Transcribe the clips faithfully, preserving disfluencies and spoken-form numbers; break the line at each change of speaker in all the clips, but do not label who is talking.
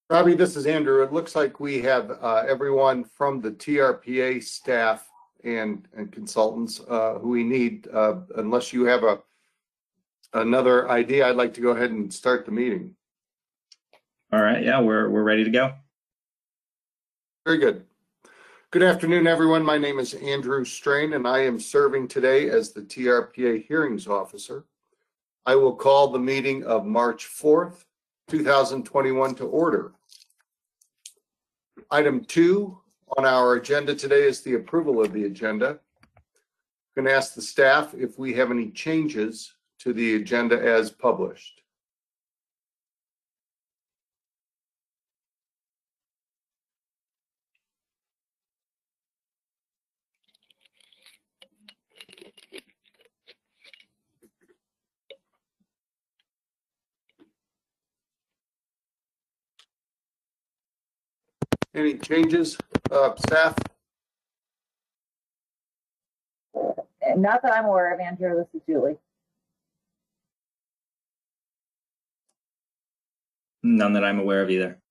Robbie, this is Andrew. It looks like we have uh, everyone from the T R P A staff and, and consultants uh, who we need. Uh, unless you have a another idea, I'd like to go ahead and start the meeting.
All right, yeah, we're we're ready to go.
Very good. Good afternoon, everyone. My name is Andrew Strain, and I am serving today as the T R P A hearings officer. I will call the meeting of March fourth, two thousand twenty-one to order. Item two on our agenda today is the approval of the agenda. I'm going to ask the staff if we have any changes to the agenda as published. Any changes, uh, staff?
Not that I'm aware of, Andrew. This is Julie.
None that I'm aware of either.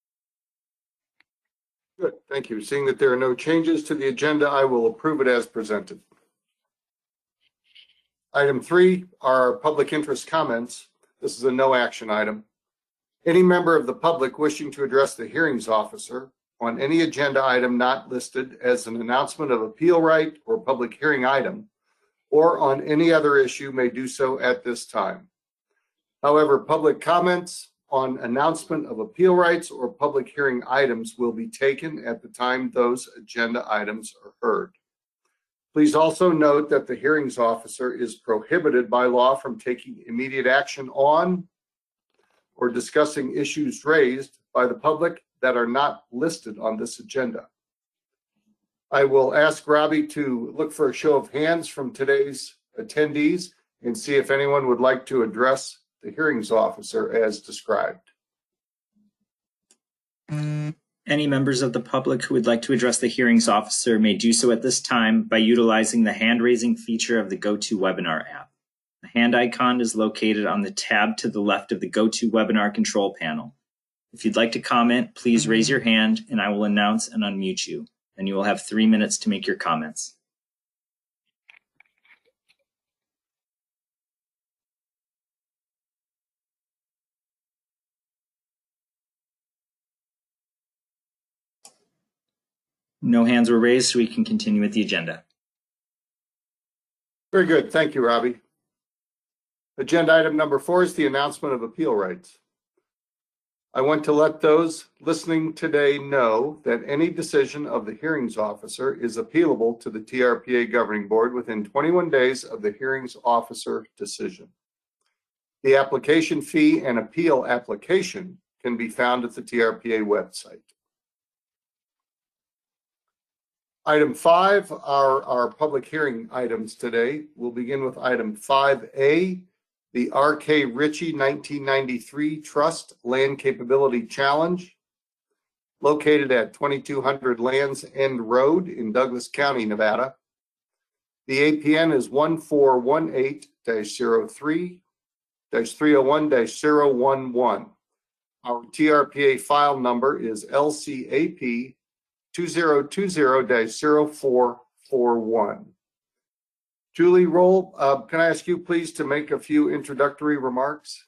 Good, thank you. Seeing that there are no changes to the agenda, I will approve it as presented. Item three are public interest comments. This is a no action item. Any member of the public wishing to address the hearings officer on any agenda item not listed as an announcement of appeal right or public hearing item, or on any other issue may do so at this time. However, public comments on announcement of appeal rights or public hearing items will be taken at the time those agenda items are heard. Please also note that the hearings officer is prohibited by law from taking immediate action on or discussing issues raised by the public that are not listed on this agenda. I will ask Robbie to look for a show of hands from today's attendees and see if anyone would like to address the hearings officer as described.
Any members of the public who would like to address the hearings officer may do so at this time by utilizing the hand-raising feature of the GoToWebinar app. The hand icon is located on the tab to the left of the GoToWebinar control panel. If you'd like to comment, please raise your hand and I will announce and unmute you. And you will have three minutes to make your comments. No hands were raised, so we can continue with the agenda.
Very good. Thank you, Robbie. Agenda item number four is the announcement of appeal rights. I want to let those listening today know that any decision of the hearings officer is appealable to the T R P A Governing Board within twenty-one days of the hearings officer decision. The application fee and appeal application can be found at the T R P A website. Item five are our public hearing items today. We'll begin with item five A, the R K Ritchie nineteen ninety-three Trust Land Capability Challenge, located at twenty-two hundred Lands End Road in Douglas County, Nevada. The A P N is one four one eight dash zero three dash three oh one dash zero one one. Our T R P A file number is L C A P two zero two zero dash zero four four one. Julie Roll, uh, can I ask you please to make a few introductory remarks?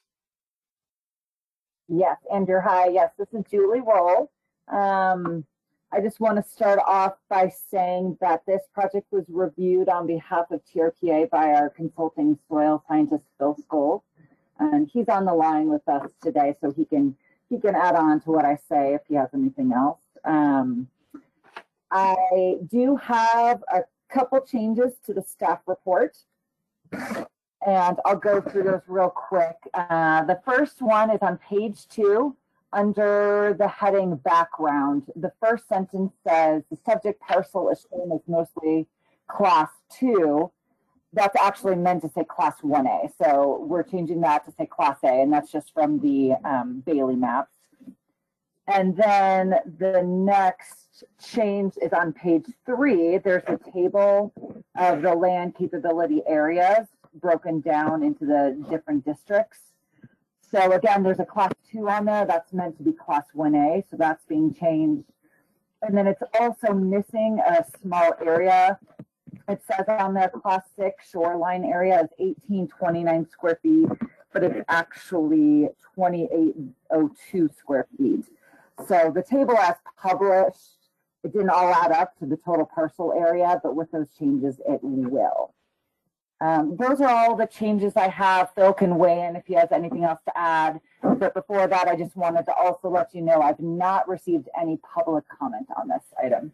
Yes, Andrew, hi. Yes, this is Julie Roll. Um, I just want to start off by saying that this project was reviewed on behalf of T R P A by our consulting soil scientist, Phil Skoll. And he's on the line with us today, so he can, he can add on to what I say if he has anything else. Um, I do have a couple changes to the staff report, and I'll go through those real quick. Uh, the first one is on page two under the heading background. The first sentence says the subject parcel is shown as mostly class two. That's actually meant to say class one A. So we're changing that to say class A, and that's just from the um, Bailey maps. And then the next change is on page three. There's a table of the land capability areas broken down into the different districts. So again, there's a class two on there. That's meant to be class one A. So that's being changed. And then it's also missing a small area. It says on there class six shoreline area is eighteen twenty-nine square feet, but it's actually twenty-eight oh two square feet. So the table as published, it didn't all add up to the total parcel area, but with those changes, it will. Um, those are all the changes I have. Phil can weigh in if he has anything else to add. But before that, I just wanted to also let you know I've not received any public comment on this item.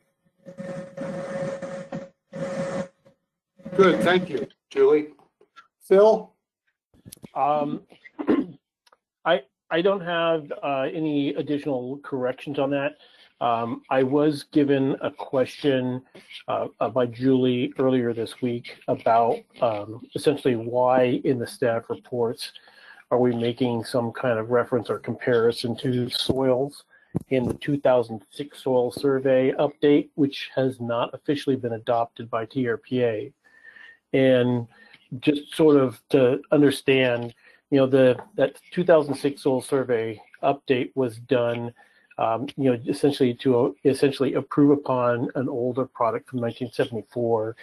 Good, thank you, Julie. Phil?
Um, I I don't have uh, any additional corrections on that. Um, I was given a question uh, uh, by Julie earlier this week about um, essentially why in the staff reports are we making some kind of reference or comparison to soils in the two thousand six soil survey update, which has not officially been adopted by T R P A. And just sort of to understand, you know, the that two thousand six soil survey update was done, um, you know, essentially to uh, essentially approve upon an older product from nineteen seventy-four,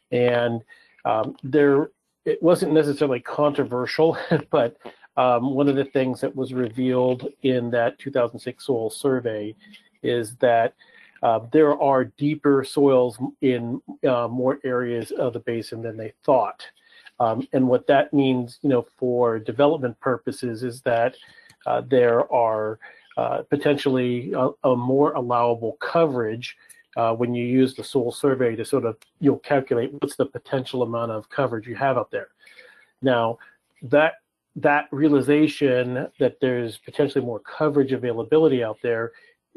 and um, there it wasn't necessarily controversial, but um, one of the things that was revealed in that two thousand six soil survey is that Uh, there are deeper soils in uh, more areas of the basin than they thought. Um, and what that means, you know, for development purposes is that uh, there are uh, potentially a, a more allowable coverage uh, when you use the soil survey to sort of, you'll calculate what's the potential amount of coverage you have out there. Now, that that realization that there's potentially more coverage availability out there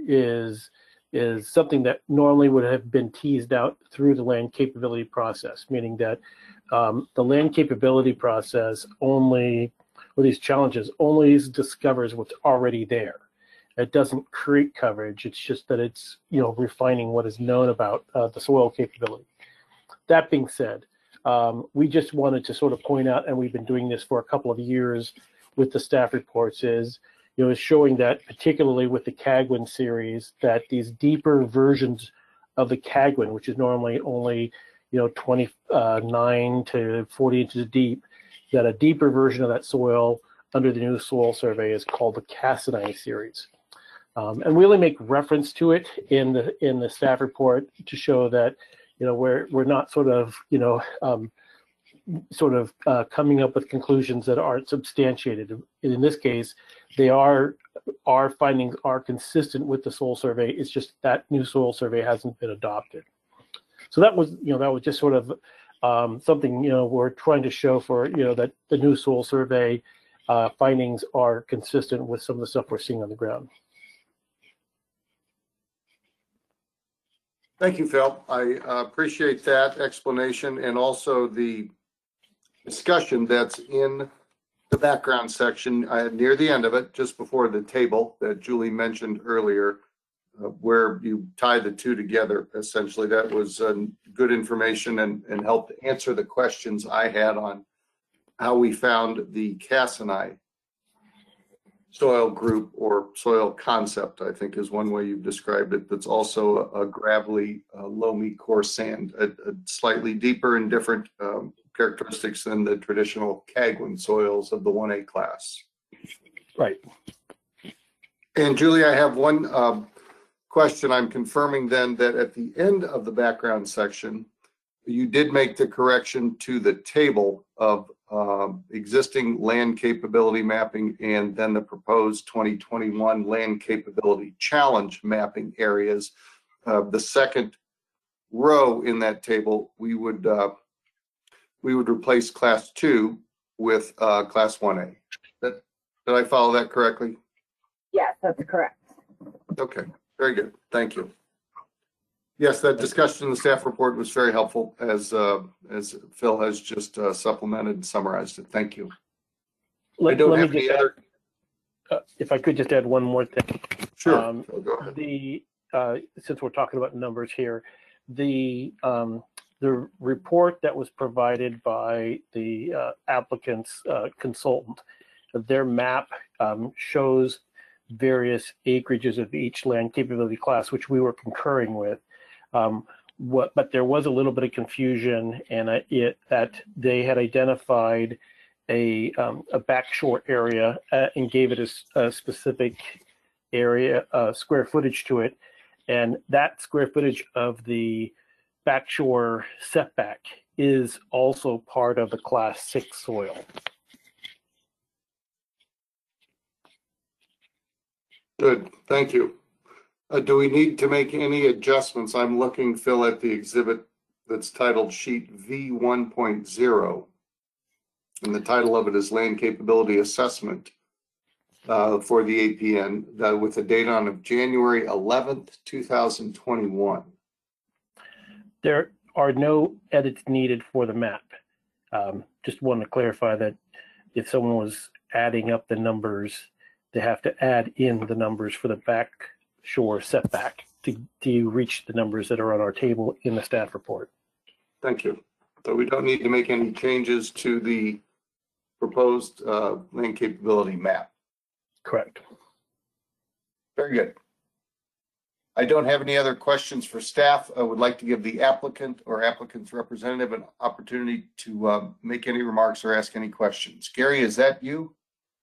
is is something that normally would have been teased out through the land capability process, meaning that um, the land capability process only, or these challenges, only discovers what's already there. It doesn't create coverage. It's just that it's, you know, refining what is known about uh, the soil capability. That being said, um, we just wanted to sort of point out, and we've been doing this for a couple of years with the staff reports, is you know, is showing that particularly with the Cagwin series, that these deeper versions of the Cagwin, which is normally only, you know, twenty-nine to forty inches deep, that a deeper version of that soil under the new soil survey is called the Cassini series. Um, and we only make reference to it in the in the staff report to show that, you know, we're we're not sort of, you know, um, sort of uh, coming up with conclusions that aren't substantiated. In this case, they are, our findings are consistent with the soil survey. It's just that new soil survey hasn't been adopted. So that was, you know, that was just sort of um, something, you know, we're trying to show for, you know, that the new soil survey uh, findings are consistent with some of the stuff we're seeing on the ground.
Thank you, Phil. I uh, appreciate that explanation and also the discussion that's in the background section uh, near the end of it, just before the table that Julie mentioned earlier, uh, where you tie the two together. Essentially, that was uh, good information and, and helped answer the questions I had on how we found the Cassini soil group or soil concept, I think is one way you've described it. That's also a, a gravelly, uh, loamy, coarse sand, a, a slightly deeper and different um, characteristics than the traditional Cagwin soils of the one A class.
Right.
And Julie, I have one um, question. I'm confirming then that at the end of the background section, you did make the correction to the table of um, existing land capability mapping and then the proposed twenty twenty-one land capability challenge mapping areas. Uh, the second row in that table, we would uh, we would replace class two with uh, class one A. That, did I follow that correctly?
Yes, that's correct.
Okay, very good. Thank you. Yes, that discussion in the staff report was very helpful, as uh, as Phil has just uh, supplemented and summarized it. Thank you.
Let,
I don't
let
have
me
any
just
other.
add, uh, if I could just add one more thing.
Sure.
Um,
Phil, go ahead.
The uh, since we're talking about numbers here, the um, the report that was provided by the uh, applicant's uh, consultant their map um, shows various acreages of each land capability class, which we were concurring with. Um, what, but there was a little bit of confusion, and uh, it that they had identified a um, a backshore area uh, and gave it a, a specific area uh, square footage to it, and that square footage of the backshore setback is also part of the class six soil.
Good, thank you. Uh, do we need to make any adjustments? I'm looking, Phil, at the exhibit that's titled sheet V one point zero. And the title of it is Land Capability Assessment uh, for the A P N uh, with a date on of January eleventh, two thousand twenty-one.
There are no edits needed for the map. Um, just want to clarify that if someone was adding up the numbers, they have to add in the numbers for the back shore setback to, to reach the numbers that are on our table in the staff report.
Thank you. So we don't need to make any changes to the proposed uh, land capability map.
Correct.
Very good. I don't have any other questions for staff. I would like to give the applicant or applicant's representative an opportunity to uh, make any remarks or ask any questions. Gary, is that you?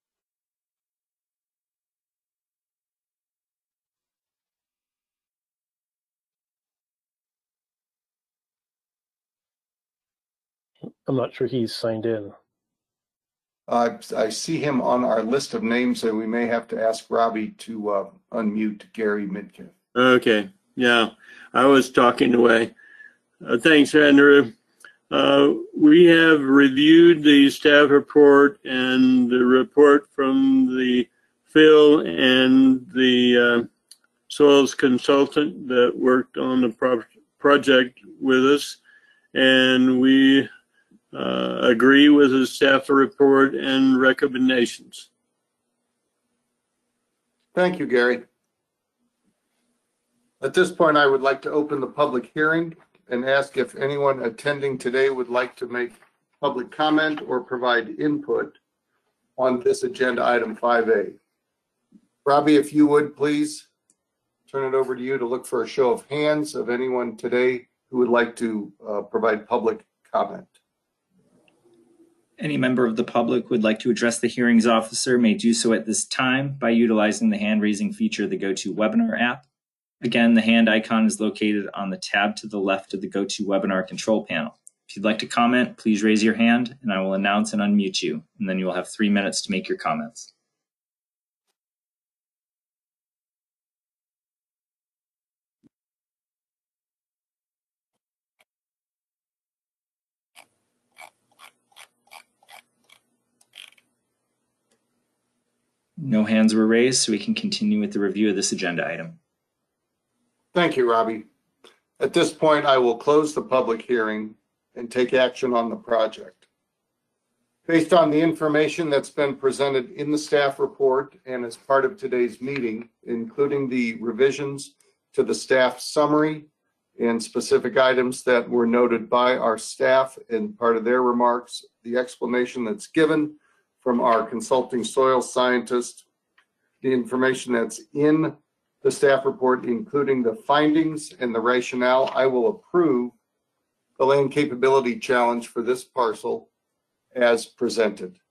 I'm not sure he's signed in.
Uh, I see him on our list of names, and we may have to ask Robbie to uh, unmute Gary Midkiff.
Okay, yeah, I was talking away. Uh, thanks, Andrew. Uh, we have reviewed the staff report and the report from the Phil and the uh, soils consultant that worked on the pro project with us, and we uh, agree with the staff report and recommendations.
Thank you, Gary. At this point, I would like to open the public hearing and ask if anyone attending today would like to make public comment or provide input on this agenda item five A. Robbie, if you would please turn it over to you to look for a show of hands of anyone today who would like to uh, provide public comment.
Any member of the public who would like to address the hearings officer may do so at this time by utilizing the hand-raising feature of the GoToWebinar app. Again, the hand icon is located on the tab to the left of the GoToWebinar control panel. If you'd like to comment, please raise your hand and I will announce and unmute you, and then you will have three minutes to make your comments. No hands were raised, so we can continue with the review of this agenda item.
Thank you, Robbie. At this point, I will close the public hearing and take action on the project. Based on the information that's been presented in the staff report and as part of today's meeting, including the revisions to the staff summary and specific items that were noted by our staff and part of their remarks, the explanation that's given from our consulting soil scientist, the information that's in the staff report, including the findings and the rationale, I will approve the land capability challenge for this parcel as presented.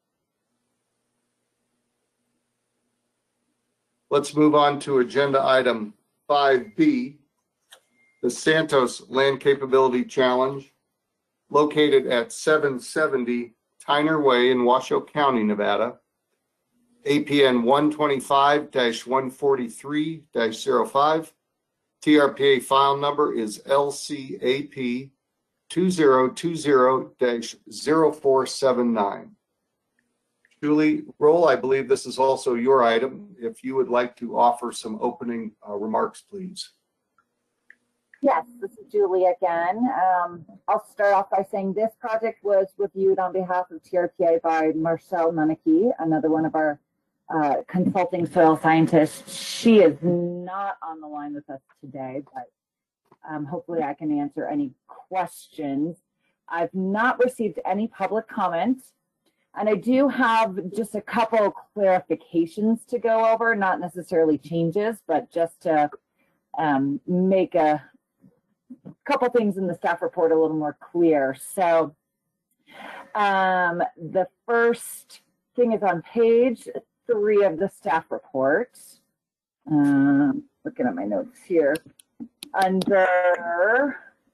Let's move on to agenda item five B, the Santos Land Capability Challenge, located at seven seventy Tyner Way in Washoe County, Nevada. A P N one twenty-five dash one forty-three dash zero five. T R P A file number is L C A P two zero two zero dash zero four seven nine. Julie Roll, I believe this is also your item. If you would like to offer some opening uh, remarks, please.
Yes, this is Julie again. Um, I'll start off by saying this project was reviewed on behalf of T R P A by Marcelle Nunnicky, another one of our uh, consulting soil scientists. She is not on the line with us today, but um, hopefully I can answer any questions. I've not received any public comments. And I do have just a couple clarifications to go over, not necessarily changes, but just to um, make a couple things in the staff report a little more clear. So um, the first thing is on page three of the staff report. Um, looking at my notes here. Under,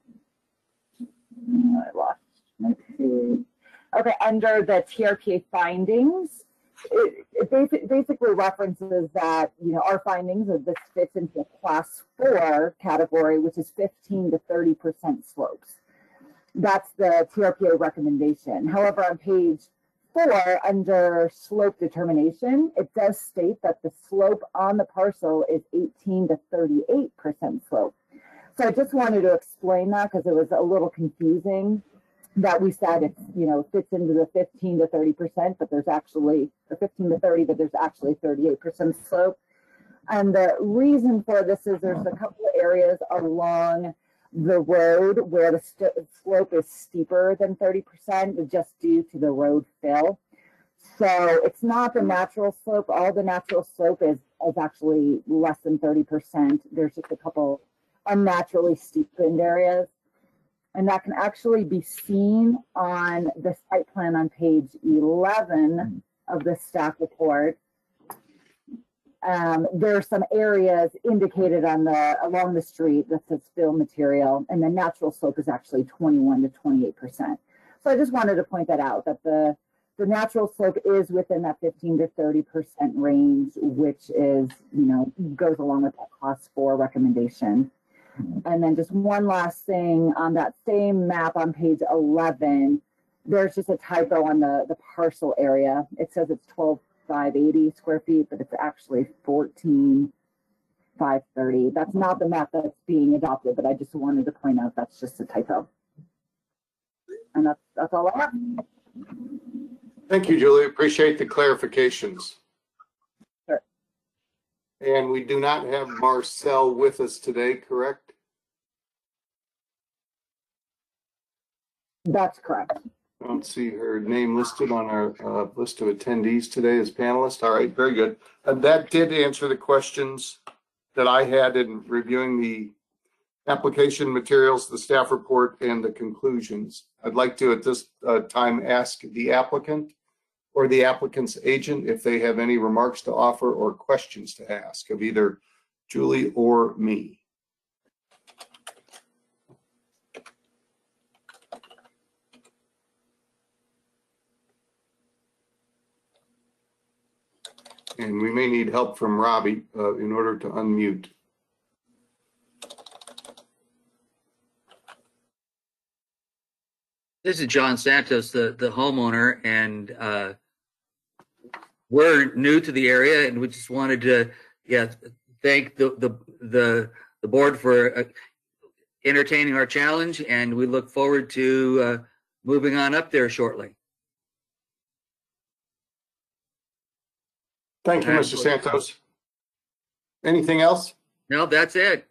I lost my page. Okay, under the T R P A findings, it, it basic, basically references that, you know, our findings of this fits into a class four category, which is fifteen to thirty percent slopes. That's the T R P A recommendation. However, on page four, under slope determination, it does state that the slope on the parcel is eighteen to thirty-eight percent slope. So I just wanted to explain that because it was a little confusing that we said it's, you know, fits into the fifteen to thirty percent, but there's actually, or fifteen to thirty, but there's actually thirty-eight percent slope. And the reason for this is there's a couple of areas along the road where the slope is steeper than thirty percent just due to the road fill. So it's not the natural slope. All the natural slope is, is actually less than thirty percent. There's just a couple unnaturally steepened areas. And that can actually be seen on the site plan on page eleven of the staff report. Um, there are some areas indicated on the along the street that says fill material, and the natural slope is actually twenty-one to twenty-eight percent. So I just wanted to point that out, that the, the natural slope is within that fifteen to thirty percent range, which is, you know, goes along with that class four recommendation. And then just one last thing on that same map on page eleven, there's just a typo on the, the parcel area. It says it's twelve five eighty square feet, but it's actually fourteen five thirty. That's not the map that's being adopted, but I just wanted to point out that's just a typo. And that's, that's all I have.
Thank you, Julie. Appreciate the clarifications.
Sure.
And we do not have Marcel with us today, correct?
That's correct.
I don't see her name listed on our uh, list of attendees today as panelists. All right, very good. And that did answer the questions that I had in reviewing the application materials, the staff report, and the conclusions. I'd like to at this uh, time ask the applicant or the applicant's agent if they have any remarks to offer or questions to ask of either Julie or me. And we may need help from Robbie uh, in order to unmute.
This is John Santos, the, the homeowner, and uh, we're new to the area, and we just wanted to, yeah, thank the the the, the board for uh, entertaining our challenge, and we look forward to uh, moving on up there shortly.
Thank you, Mister Santos. Anything else?
No, that's it.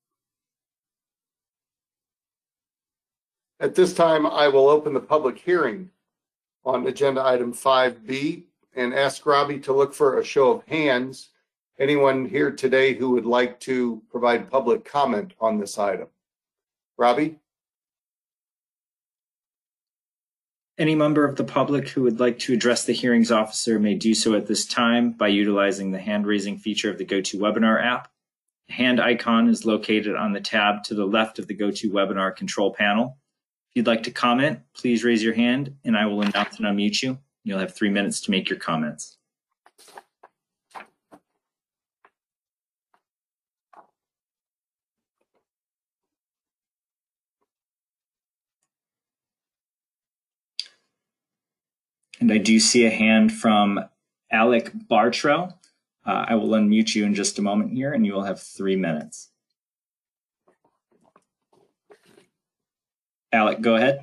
At this time, I will open the public hearing on agenda item five B and ask Robbie to look for a show of hands. Anyone here today who would like to provide public comment on this item? Robbie?
Any member of the public who would like to address the hearings officer may do so at this time by utilizing the hand-raising feature of the GoToWebinar app. The hand icon is located on the tab to the left of the GoToWebinar control panel. If you'd like to comment, please raise your hand and I will announce and unmute you. You'll have three minutes to make your comments. And I do see a hand from Alec Bartrow. Uh, I will unmute you in just a moment here and you will have three minutes. Alec, go ahead.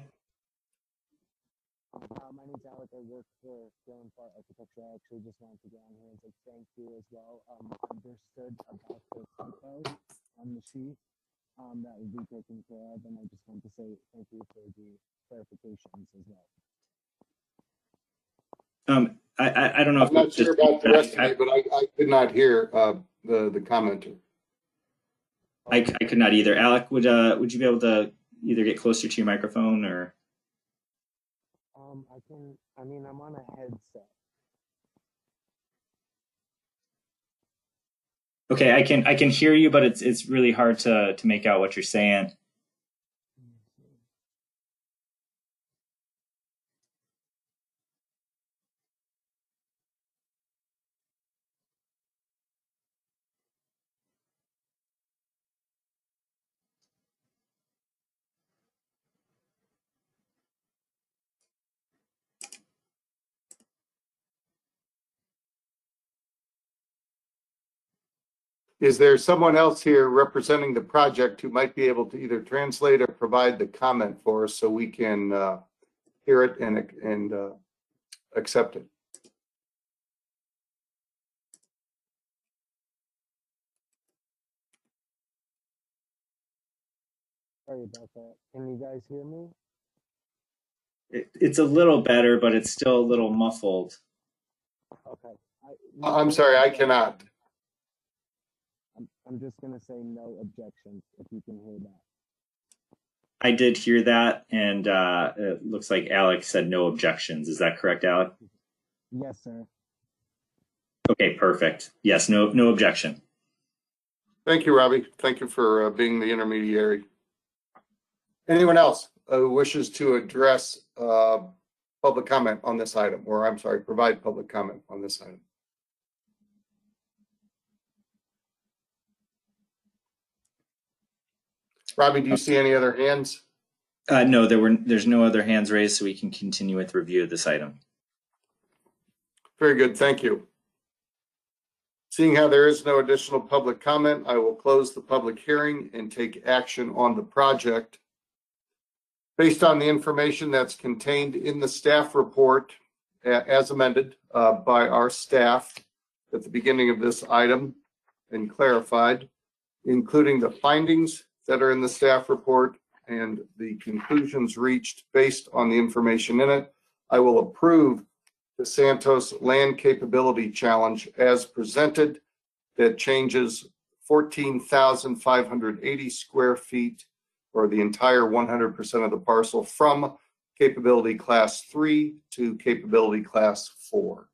Uh, my name's Alec. I work for Graham Park Architecture. I actually just wanted to get on here and say thank you as well. Um, understood about the typo on the sheet. Um, that will be taken care of, and I just want to say thank you for the clarifications as well.
Um, I, I, I don't know if
I'm not
it's
sure
just,
about the rest of
I,
it, but I, I could not hear uh, the, the commenter.
I, I could not either. Alec, would uh would you be able to either get closer to your microphone or?
Um, I can, I mean, I'm on a headset.
Okay, I can I can hear you, but it's it's really hard to to make out what you're saying.
Is there someone else here representing the project who might be able to either translate or provide the comment for us so we can uh, hear it and, and uh, accept it?
Sorry about that. Can you guys hear me?
It, it's a little better, but it's still a little muffled.
Okay. I,
I'm sorry, I cannot.
I'm, I'm just gonna say no objections if you can hear that.
I did hear that, and uh, it looks like Alec said no objections. Is that correct, Alec?
Yes, sir.
Okay, perfect. Yes, no no objection.
Thank you, Robbie. Thank you for uh, being the intermediary. Anyone else uh, who wishes to address uh, public comment on this item, or I'm sorry, provide public comment on this item? Robbie, do you see any other hands?
Uh, no, there were there's no other hands raised, so we can continue with review of this item.
Very good, thank you. Seeing how there is no additional public comment, I will close the public hearing and take action on the project. Based on the information that's contained in the staff report as amended uh, by our staff at the beginning of this item and clarified, including the findings that are in the staff report and the conclusions reached based on the information in it, I will approve the Santos Land Capability Challenge as presented that changes fourteen thousand five hundred eighty square feet or the entire one hundred percent of the parcel from capability class three to capability class four.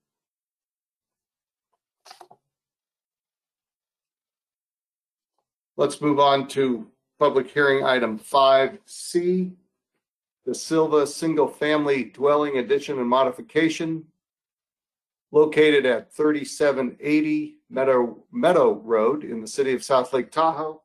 Let's move on to public hearing item five C, the Silva Single Family Dwelling Addition and Modification located at thirty-seven eighty Meadow, Meadow Road in the city of South Lake Tahoe.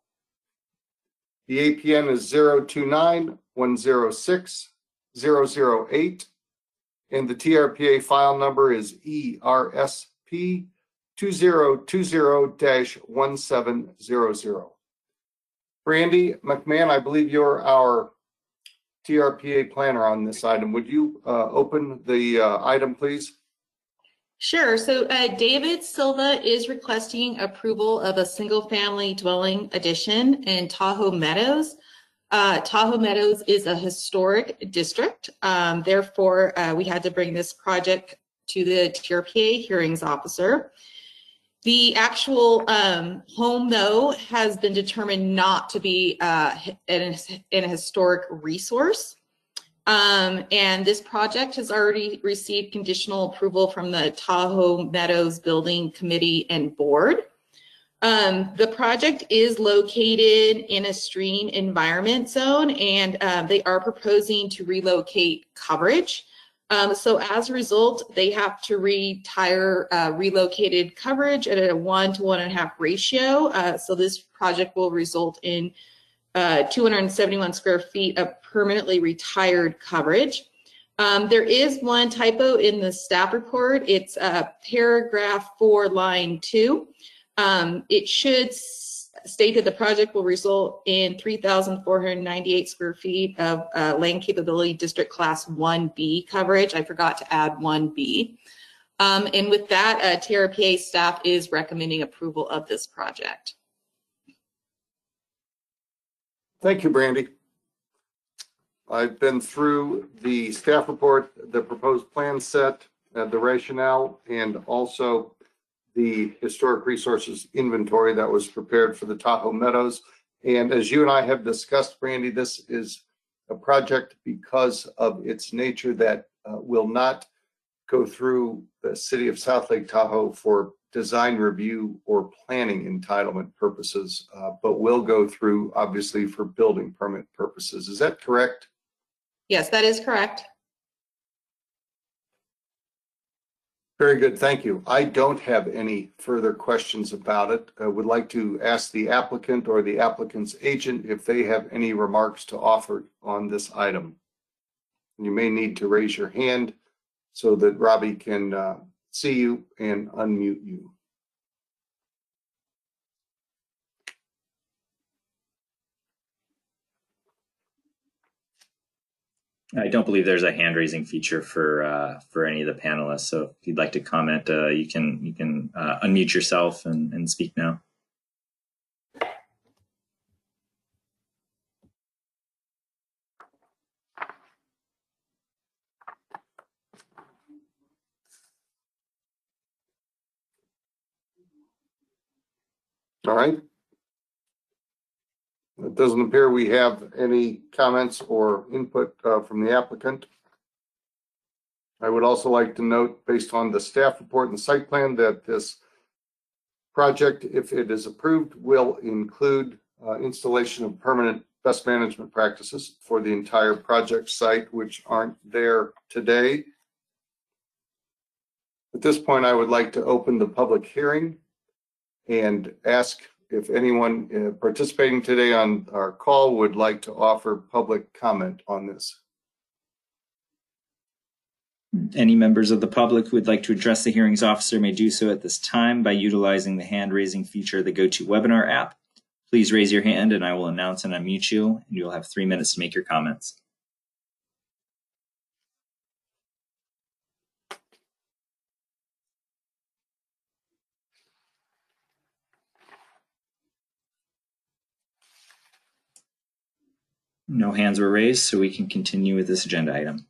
The A P N is zero two nine one zero six zero zero eight and the T R P A file number is E R S P two zero two zero dash one seven zero zero. Brandy McMahon, I believe you're our T R P A planner on this item. Would you uh, open the uh, item, please?
Sure. So uh, David Silva is requesting approval of a single-family dwelling addition in Tahoe Meadows. Uh, Tahoe Meadows is a historic district. Um, therefore, uh, we had to bring this project to the T R P A hearings officer. The actual um, home, though, has been determined not to be uh, an, an historic resource. Um, and this project has already received conditional approval from the Tahoe Meadows Building Committee and Board. Um, the project is located in a stream environment zone, and um, they are proposing to relocate coverage. Um, so as a result, they have to retire uh, relocated coverage at a one to one and a half ratio. Uh, so this project will result in uh, two hundred seventy-one square feet of permanently retired coverage. Um, there is one typo in the staff report. It's uh, paragraph four, line two. Um, it should state that the project will result in three thousand four hundred ninety-eight square feet of uh, land capability district class one B coverage. I forgot to add one B. Um, and with that, uh, T R P A staff is recommending approval of this project.
Thank you, Brandy. I've been through the staff report, the proposed plan set, uh, the rationale, and also the historic resources inventory that was prepared for the Tahoe Meadows. And as you and I have discussed, Brandy, this is a project because of its nature that uh, will not go through the city of South Lake Tahoe for design review or planning entitlement purposes, uh, but will go through obviously for building permit purposes. Is that correct?
Yes, that is correct.
Very good, thank you. I don't have any further questions about it. I would like to ask the applicant or the applicant's agent if they have any remarks to offer on this item. You may need to raise your hand so that Robbie can uh, see you and unmute you.
I don't believe there's a hand raising feature for uh, for any of the panelists. So if you'd like to comment, uh, you can you can uh, unmute yourself and, and speak now.
All right. It doesn't appear we have any comments or input uh, from the applicant. I would also like to note, based on the staff report and site plan, that this project, if it is approved, will include uh, installation of permanent best management practices for the entire project site, which aren't there today. At this point, I would like to open the public hearing and ask if anyone uh, participating today on our call would like to offer public comment on this.
Any members of the public who would like to address the hearings officer may do so at this time by utilizing the hand raising feature of the GoToWebinar app. Please raise your hand and I will announce and unmute you, and you'll have three minutes to make your comments. No hands were raised, so we can continue with this agenda item.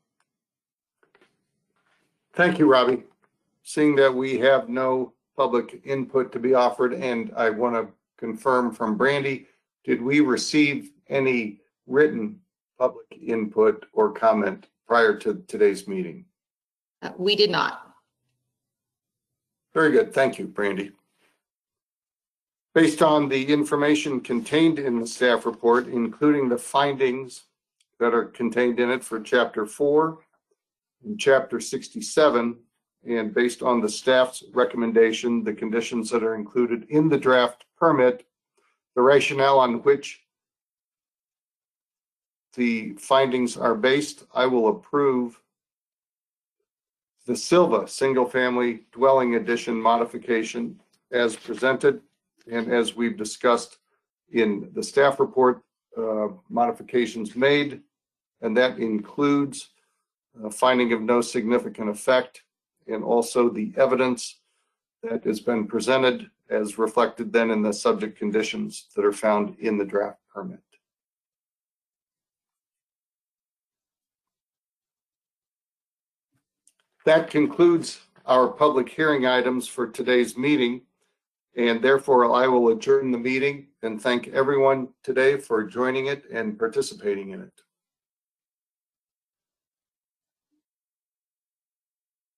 Thank you, Robbie. Seeing that we have no public input to be offered, and I want to confirm from Brandy, did we receive any written public input or comment prior to today's meeting?
Uh, We did not.
Very good. Thank you, Brandy. Based on the information contained in the staff report, including the findings that are contained in it for chapter four and chapter sixty-seven, and based on the staff's recommendation, the conditions that are included in the draft permit, the rationale on which the findings are based, I will approve the Silva single-family dwelling addition modification as presented. And as we've discussed in the staff report, uh, modifications made, and that includes a finding of no significant effect, and also the evidence that has been presented as reflected then in the subject conditions that are found in the draft permit. That concludes our public hearing items for today's meeting. And therefore, I will adjourn the meeting and thank everyone today for joining it and participating in it.